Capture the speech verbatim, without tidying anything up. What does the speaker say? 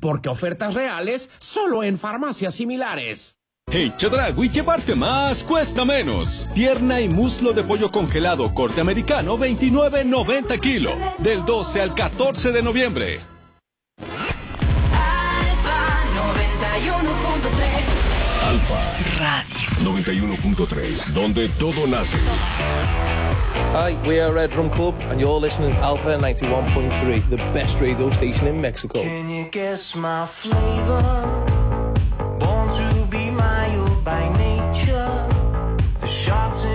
porque ofertas reales solo en farmacias similares. En Chedraui llevarte más cuesta menos. Pierna y muslo de pollo congelado corte americano veintinueve noventa kilo. Del doce al catorce de noviembre. Alfa noventa y uno punto tres. Alfa Radio noventa y uno punto tres, donde todo nace. Hi, we are Red Drum Club and you're listening to Alpha ninety-one point three, the best radio station in Mexico. Can you guess my flavor? Born to be mild by nature.